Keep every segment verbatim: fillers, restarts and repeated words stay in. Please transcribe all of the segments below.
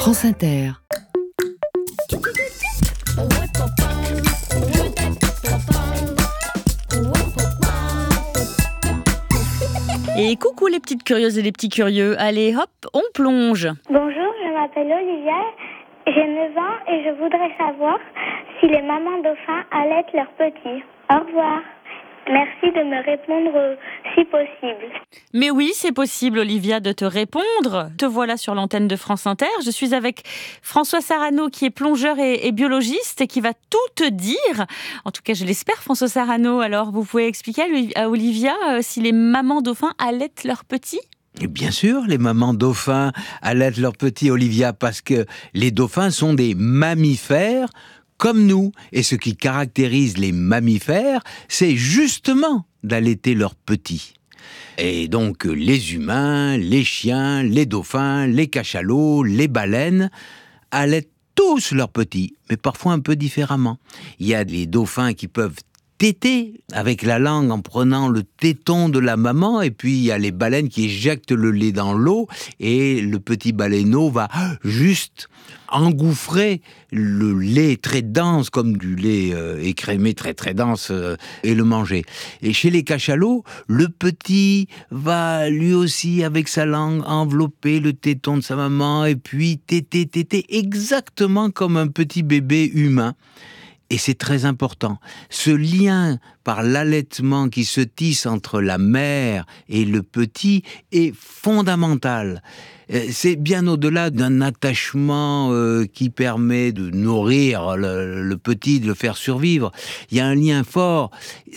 France Inter. Et coucou les petites curieuses et les petits curieux. Allez hop, on plonge. Bonjour, je m'appelle Olivia, j'ai neuf ans et je voudrais savoir si les mamans dauphins allaitent leurs petits. Au revoir. Merci de me répondre si possible. Mais oui, c'est possible, Olivia, de te répondre. Te voilà sur l'antenne de France Inter. Je suis avec François Sarano, qui est plongeur et, et biologiste et qui va tout te dire. En tout cas, je l'espère, François Sarano. Alors, vous pouvez expliquer à Olivia euh, si les mamans dauphins allaitent leurs petits ? Et bien sûr, les mamans dauphins allaitent leurs petits, Olivia, parce que les dauphins sont des mammifères comme nous. Et ce qui caractérise les mammifères, c'est justement d'allaiter leurs petits. Et donc, les humains, les chiens, les dauphins, les cachalots, les baleines allaitent tous leurs petits, mais parfois un peu différemment. Il y a des dauphins qui peuvent téter avec la langue en prenant le téton de la maman, et puis il y a les baleines qui éjectent le lait dans l'eau et le petit baleineau va juste engouffrer le lait très dense, comme du lait euh, écrémé très très dense, euh, et le manger. Et chez les cachalots, le petit va lui aussi avec sa langue envelopper le téton de sa maman et puis téter, téter exactement comme un petit bébé humain. Et c'est très important. Ce lien par l'allaitement qui se tisse entre la mère et le petit est fondamental. C'est bien au-delà d'un attachement euh, qui permet de nourrir le, le petit, de le faire survivre. Il y a un lien fort,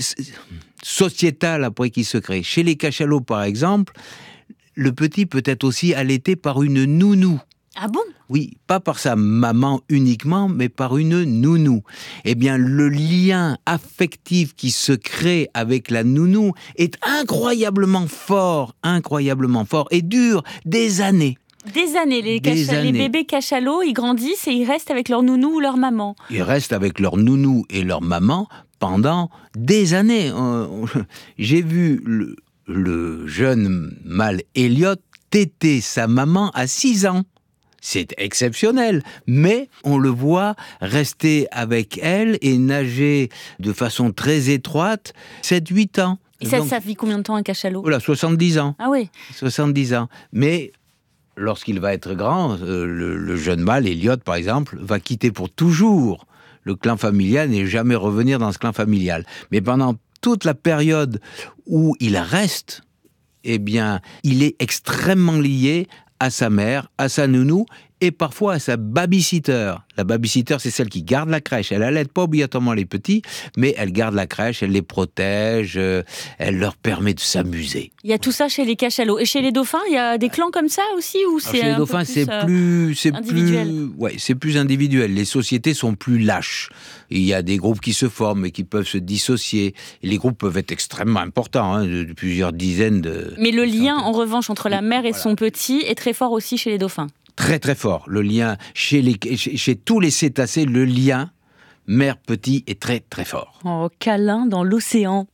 sociétal après qui se crée. Chez les cachalots, par exemple, le petit peut être aussi allaité par une nounou. Ah bon ? Oui, pas par sa maman uniquement, mais par une nounou. Eh bien, le lien affectif qui se crée avec la nounou est incroyablement fort, incroyablement fort, et dure des années. Des années, les, Des cacha- années. les bébés cachalots, ils grandissent et ils restent avec leur nounou ou leur maman. Ils restent avec leur nounou et leur maman pendant des années. Euh, J'ai vu le, le jeune mâle Elliot téter sa maman à six ans. C'est exceptionnel, mais on le voit rester avec elle et nager de façon très étroite sept huit ans. Et ça, Donc, ça vit combien de temps un cachalot ? Voilà, soixante-dix ans. Ah oui. soixante-dix ans. Mais lorsqu'il va être grand, euh, le, le jeune mâle, Elliot par exemple, va quitter pour toujours le clan familial et jamais revenir dans ce clan familial. Mais pendant toute la période où il reste, eh bien, il est extrêmement lié à sa mère, à sa nounou et parfois à sa babysitter. La babysitter, c'est celle qui garde la crèche. Elle n'allaite pas obligatoirement les petits, mais elle garde la crèche, elle les protège, euh, elle leur permet de s'amuser. Il y a tout ça chez les cachalots. Et chez les dauphins, il y a des clans comme ça aussi ou c'est Alors, chez les un peu dauphins, plus, c'est euh, plus, c'est individuel. plus, ouais, c'est plus individuel. Les sociétés sont plus lâches. Il y a des groupes qui se forment et qui peuvent se dissocier. Et les groupes peuvent être extrêmement importants, hein, de, de plusieurs dizaines de. Mais le de lien, centaines. en revanche, entre la mère et Voilà. son petit est très fort aussi chez les dauphins. Très très fort. Le lien chez les, chez, chez tous les cétacés, le lien mère-petit est très très fort. Oh, câlin dans l'océan.